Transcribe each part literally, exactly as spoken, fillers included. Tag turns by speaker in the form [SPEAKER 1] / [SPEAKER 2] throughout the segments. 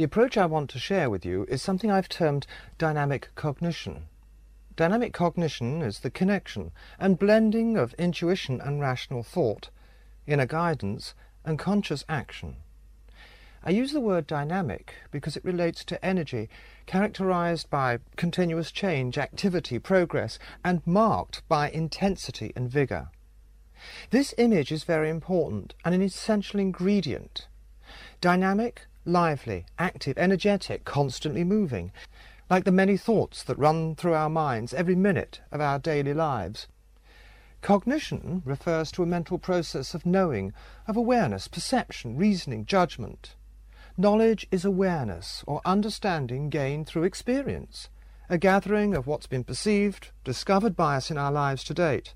[SPEAKER 1] The approach I want to share with you is something I've termed dynamic cognition. Dynamic cognition is the connection and blending of intuition and rational thought, inner guidance and conscious action. I use the word dynamic because it relates to energy characterized by continuous change, activity, progress, and marked by intensity and vigor. This image is very important and an essential ingredient. Dynamic, lively, active, energetic, constantly moving, like the many thoughts that run through our minds every minute of our daily lives. Cognition refers to a mental process of knowing, of awareness, perception, reasoning, judgment. Knowledge is awareness or understanding gained through experience, a gathering of what's been perceived, discovered by us in our lives to date.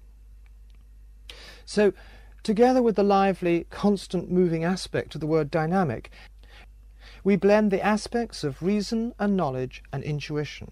[SPEAKER 1] So, together with the lively, constant moving aspect of the word dynamic, we blend the aspects of reason and knowledge and intuition.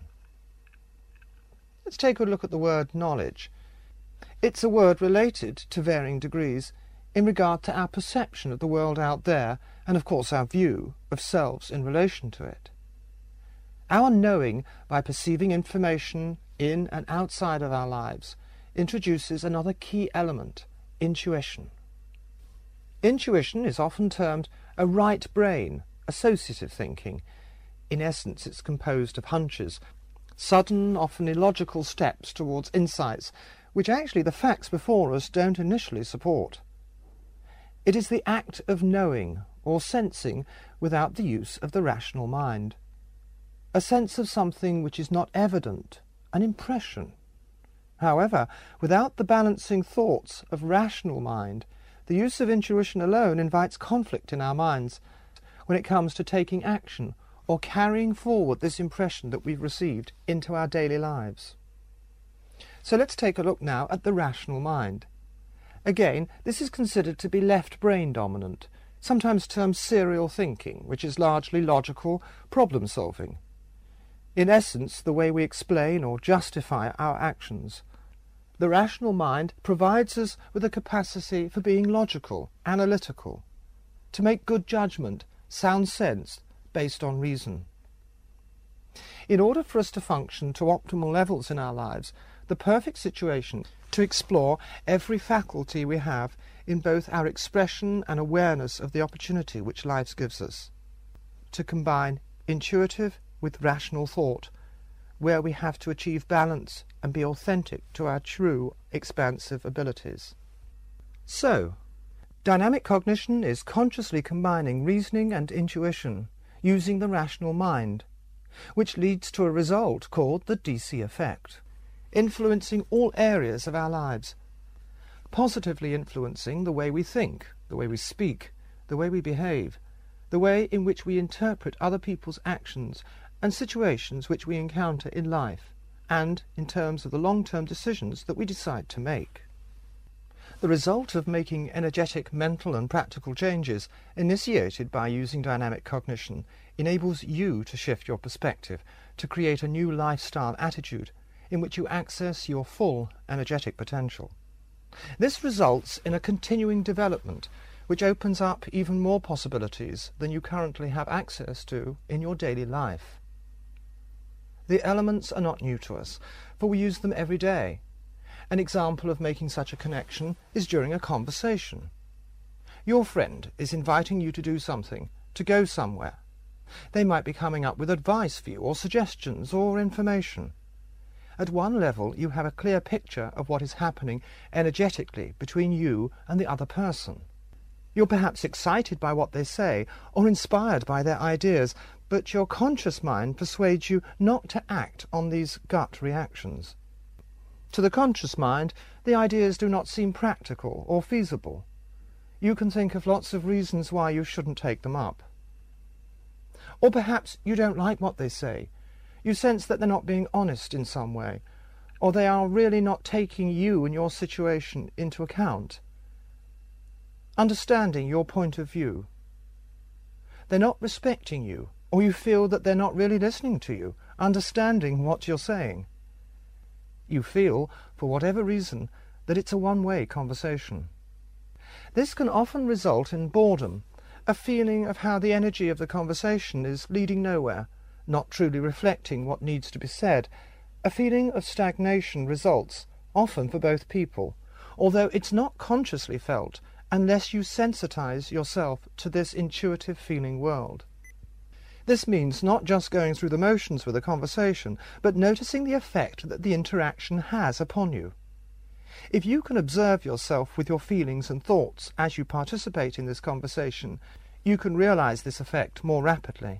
[SPEAKER 1] Let's take a look at the word knowledge. It's a word related to varying degrees in regard to our perception of the world out there and, of course, our view of selves in relation to it. Our knowing by perceiving information in and outside of our lives introduces another key element, intuition. Intuition is often termed a right brain, associative thinking. In essence, it's composed of hunches, sudden, often illogical steps towards insights, which actually the facts before us don't initially support. It is the act of knowing or sensing without the use of the rational mind. A sense of something which is not evident, an impression. However, without the balancing thoughts of rational mind, the use of intuition alone invites conflict in our minds when it comes to taking action or carrying forward this impression that we've received into our daily lives. So let's take a look now at the rational mind. Again, this is considered to be left brain dominant, sometimes termed serial thinking, which is largely logical problem solving. In essence, the way we explain or justify our actions. The rational mind provides us with a capacity for being logical, analytical, to make good judgment, sound sense, based on reason. In order for us to function to optimal levels in our lives, the perfect situation to explore every faculty we have in both our expression and awareness of the opportunity which life gives us, to combine intuitive with rational thought, where we have to achieve balance and be authentic to our true expansive abilities. So, dynamic cognition is consciously combining reasoning and intuition using the rational mind, which leads to a result called the D C effect, influencing all areas of our lives, positively influencing the way we think, the way we speak, the way we behave, the way in which we interpret other people's actions and situations which we encounter in life, and in terms of the long-term decisions that we decide to make. The result of making energetic mental and practical changes initiated by using dynamic cognition enables you to shift your perspective, to create a new lifestyle attitude in which you access your full energetic potential. This results in a continuing development which opens up even more possibilities than you currently have access to in your daily life. The elements are not new to us, for we use them every day. An example of making such a connection is during a conversation. Your friend is inviting you to do something, to go somewhere. They might be coming up with advice for you, or suggestions, or information. At one level, you have a clear picture of what is happening energetically between you and the other person. You're perhaps excited by what they say, or inspired by their ideas, but your conscious mind persuades you not to act on these gut reactions. To the conscious mind, the ideas do not seem practical or feasible. You can think of lots of reasons why you shouldn't take them up. Or perhaps you don't like what they say. You sense that they're not being honest in some way, or they are really not taking you and your situation into account, understanding your point of view. They're not respecting you, or you feel that they're not really listening to you, understanding what you're saying. You feel, for whatever reason, that it's a one-way conversation. This can often result in boredom, a feeling of how the energy of the conversation is leading nowhere, not truly reflecting what needs to be said. A feeling of stagnation results, often for both people, although it's not consciously felt unless you sensitize yourself to this intuitive feeling world. This means not just going through the motions with a conversation, but noticing the effect that the interaction has upon you. If you can observe yourself with your feelings and thoughts as you participate in this conversation, you can realize this effect more rapidly.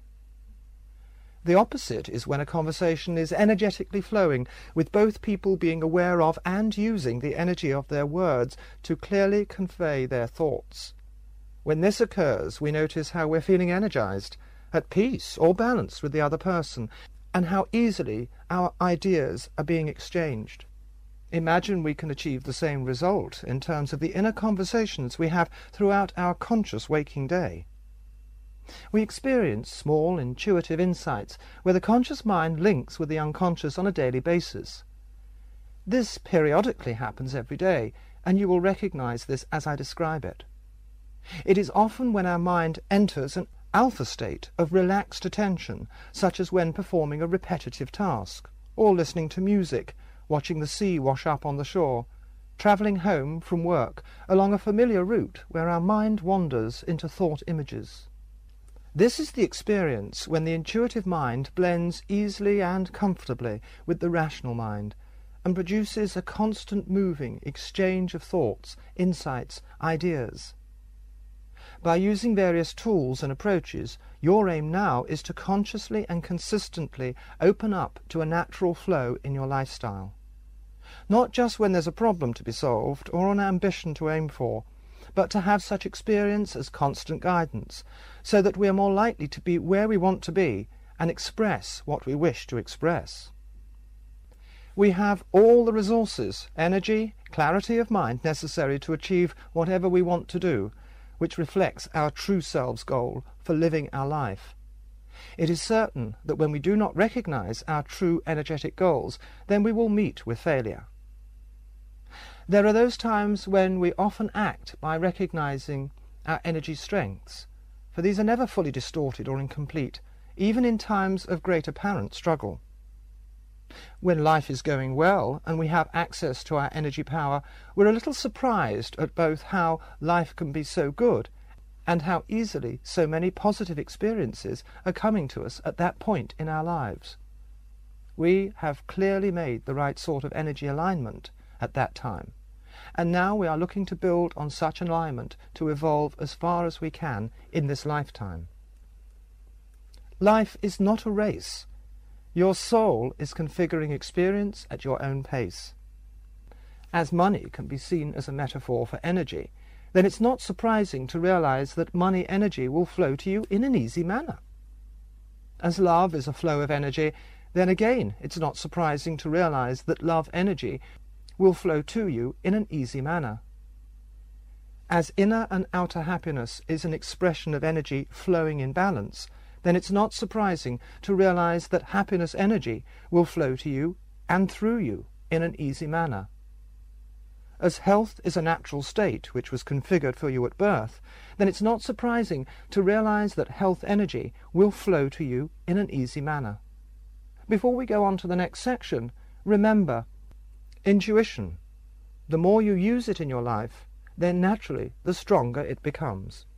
[SPEAKER 1] The opposite is when a conversation is energetically flowing, with both people being aware of and using the energy of their words to clearly convey their thoughts. When this occurs, we notice how we're feeling energized, at peace or balanced with the other person, and how easily our ideas are being exchanged. Imagine we can achieve the same result in terms of the inner conversations we have throughout our conscious waking day. We experience small intuitive insights where the conscious mind links with the unconscious on a daily basis. This periodically happens every day, and you will recognize this as I describe it. It is often when our mind enters an alpha state of relaxed attention, such as when performing a repetitive task, or listening to music, watching the sea wash up on the shore, travelling home from work along a familiar route where our mind wanders into thought images. This is the experience when the intuitive mind blends easily and comfortably with the rational mind, and produces a constant moving exchange of thoughts, insights, ideas. By using various tools and approaches, your aim now is to consciously and consistently open up to a natural flow in your lifestyle. Not just when there's a problem to be solved or an ambition to aim for, but to have such experience as constant guidance, so that we are more likely to be where we want to be and express what we wish to express. We have all the resources, energy, clarity of mind necessary to achieve whatever we want to do, which reflects our true self's goal for living our life. It is certain that when we do not recognize our true energetic goals, then we will meet with failure. There are those times when we often act by recognizing our energy strengths, for these are never fully distorted or incomplete, even in times of great apparent struggle. When life is going well and we have access to our energy power, we're a little surprised at both how life can be so good and how easily so many positive experiences are coming to us at that point in our lives. We have clearly made the right sort of energy alignment at that time, and now we are looking to build on such an alignment to evolve as far as we can in this lifetime. Life is not a race. Your soul is configuring experience at your own pace. As money can be seen as a metaphor for energy, then it's not surprising to realize that money energy will flow to you in an easy manner. As love is a flow of energy, then again it's not surprising to realize that love energy will flow to you in an easy manner. As inner and outer happiness is an expression of energy flowing in balance, then it's not surprising to realize that happiness energy will flow to you and through you in an easy manner. As health is a natural state which was configured for you at birth, then it's not surprising to realize that health energy will flow to you in an easy manner. Before we go on to the next section, remember, intuition. The more you use it in your life, then naturally the stronger it becomes.